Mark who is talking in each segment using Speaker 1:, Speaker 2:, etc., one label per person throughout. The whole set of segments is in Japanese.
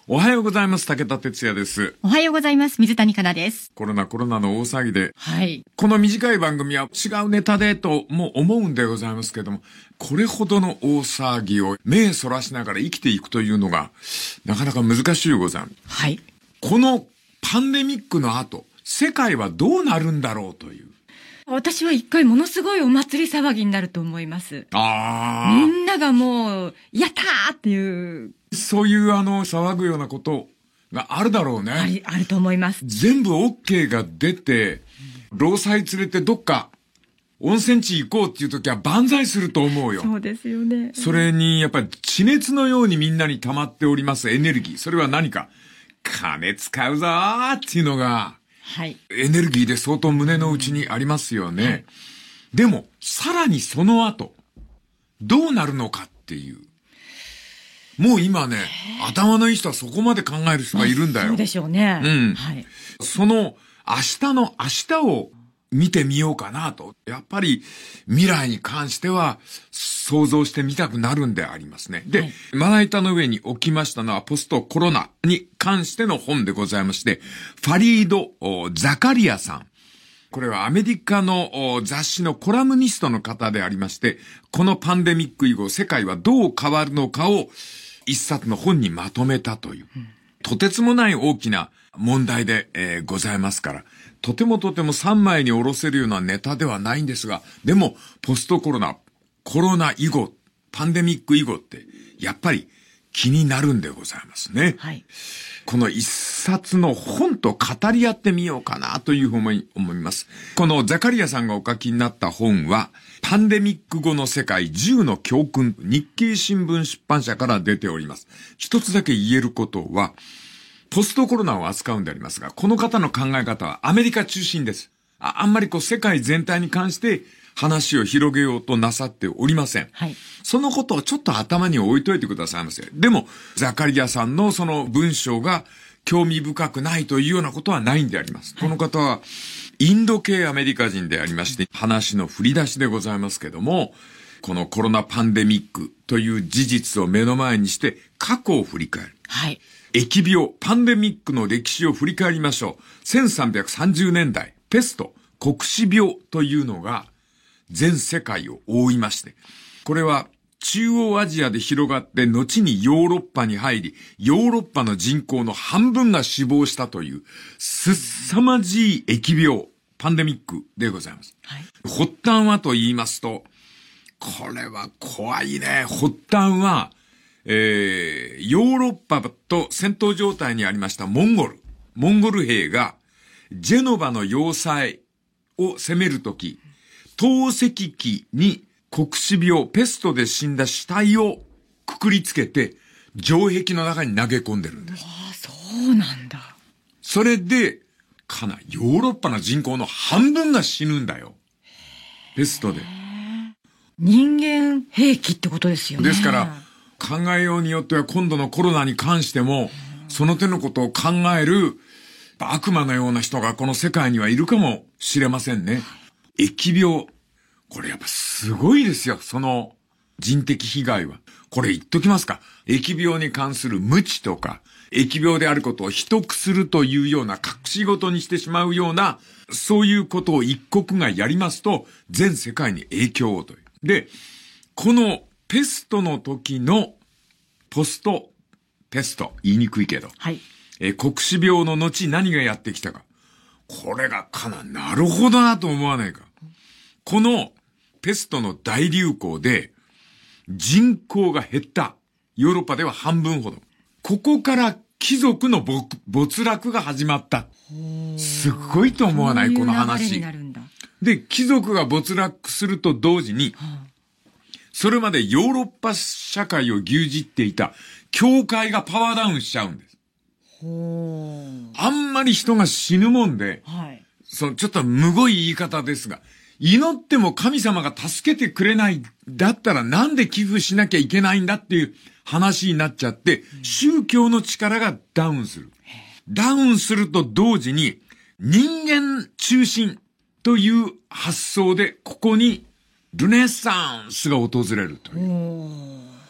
Speaker 1: おはようございます。武田哲也です。
Speaker 2: おはようございます。水谷香奈です。
Speaker 1: コロナの大騒ぎで、
Speaker 2: はい。
Speaker 1: この短い番組は違うネタでとも思うんでございますけども、これほどの大騒ぎを目そらしながら生きていくというのが、なかなか難しいございます。
Speaker 2: はい。
Speaker 1: このパンデミックの後、世界はどうなるんだろうという。
Speaker 2: 私は一回ものすごいお祭り騒ぎになると思います。みんながもう、やったーっていう。
Speaker 1: そういう騒ぐようなことがあるだろうね。
Speaker 2: あると思います。
Speaker 1: 全部 OK が出て、労災連れてどっか温泉地行こうっていう時は万歳すると思うよ。
Speaker 2: そうですよね。
Speaker 1: それにやっぱり地熱のようにみんなに溜まっておりますエネルギー。それは何か金使うぞーっていうのが、
Speaker 2: はい。
Speaker 1: エネルギーで相当胸の内にありますよね。はい、でも、さらにその後、どうなるのかっていう。もう今ね、頭のいい人はそこまで考える人がいるんだよ。
Speaker 2: そうでしょうね。
Speaker 1: うん。
Speaker 2: はい。
Speaker 1: その明日を見てみようかなと。やっぱり未来に関しては想像してみたくなるんでありますね。で、はい、まな板の上に置きましたのはポストコロナに関しての本でございまして、ファリード・ザカリアさん。これはアメリカの雑誌のコラムニストの方でありまして、このパンデミック以後世界はどう変わるのかを一冊の本にまとめたという、とてつもない大きな問題で、ございますから、とても3枚に下ろせるようなネタではないんですが、でもポストコロナ以後、パンデミック以後ってやっぱり気になるんでございますね。
Speaker 2: はい。
Speaker 1: この一冊の本と語り合ってみようかなというふうに思います。このザカリアさんがお書きになった本は、パンデミック後の世界10の教訓、日経新聞出版社から出ております。一つだけ言えることは、ポストコロナを扱うんでありますが、この方の考え方はアメリカ中心です。あんまり世界全体に関して話を広げようとなさっておりません。
Speaker 2: はい。
Speaker 1: そのことをちょっと頭に置いといてくださいませ。でも、ザカリアさんのその文章が興味深くないというようなことはないんであります。はい、この方はインド系アメリカ人でありまして、話の振り出しでございますけども、このコロナパンデミックという事実を目の前にして過去を振り返る。
Speaker 2: はい。
Speaker 1: 疫病、パンデミックの歴史を振り返りましょう。1330年代、ペスト、黒死病というのが全世界を覆いまして、これは中央アジアで広がって後にヨーロッパに入り、ヨーロッパの人口の半分が死亡したという凄まじい疫病、パンデミックでございます。
Speaker 2: はい、
Speaker 1: 発端はと言いますと、これは怖いね。発端は、ヨーロッパと戦闘状態にありましたモンゴル兵がジェノバの要塞を攻めるとき、投石機に黒死病、ペストで死んだ死体をくくりつけて城壁の中に投げ込んでるんです。
Speaker 2: ああ、そうなんだ。
Speaker 1: それで、ヨーロッパの人口の半分が死ぬんだよ。ペストで。
Speaker 2: 人間兵器ってことですよね。
Speaker 1: ですから、考えようによっては今度のコロナに関しても、その手のことを考える悪魔のような人がこの世界にはいるかもしれませんね。疫病。これやっぱすごいですよ。その人的被害は。これ言っときますか。疫病に関する無知とか、疫病であることを秘匿するというような隠し事にしてしまうような、そういうことを一国がやりますと、全世界に影響をという。で、このペストの時のポストペスト、言いにくいけど、
Speaker 2: はい、
Speaker 1: 黒死病の後何がやってきたか。これがなるほどなと思わないか。このペストの大流行で人口が減った。ヨーロッパでは半分ほど。ここから貴族の没落が始まった。すごいと思わないこの話。で、貴族が没落すると同時に、それまでヨーロッパ社会を牛耳っていた教会がパワーダウンしちゃうんです。あんまり人が死ぬもんで、
Speaker 2: はい、
Speaker 1: ちょっとむごい言い方ですが、祈っても神様が助けてくれないだったらなんで寄付しなきゃいけないんだっていう話になっちゃって、宗教の力がダウンする。ダウンすると同時に人間中心という発想でここにルネッサンスが訪れるという。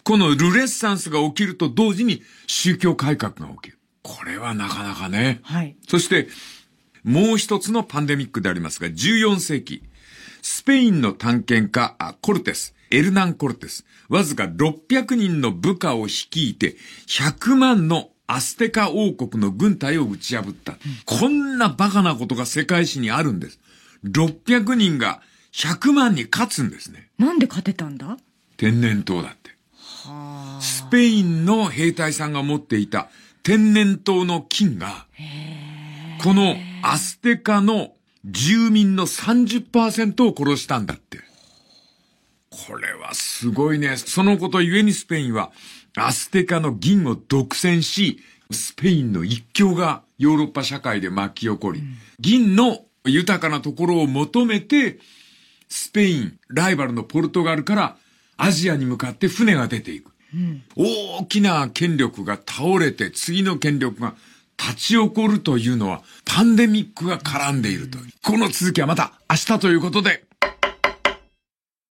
Speaker 1: このルネッサンスが起きると同時に宗教改革が起きる。これはなかなかね。
Speaker 2: はい。
Speaker 1: そして、もう一つのパンデミックでありますが、14世紀、スペインの探検家、エルナン・コルテス、わずか600人の部下を率いて、100万のアステカ王国の軍隊を打ち破った。こんなバカなことが世界史にあるんです。600人が100万に勝つんですね。
Speaker 2: なんで勝てたんだ？
Speaker 1: 天然痘だって。スペインの兵隊さんが持っていた天然痘の菌が、このアステカの住民の 30% を殺したんだって。これはすごいね。そのことゆえにスペインはアステカの銀を独占し、スペインの一強がヨーロッパ社会で巻き起こり、銀の豊かなところを求めて、スペイン、ライバルのポルトガルからアジアに向かって船が出ていく。大きな権力が倒れて次の権力が立ち起こるというのはパンデミックが絡んでいるという。この続きはまた明日ということで。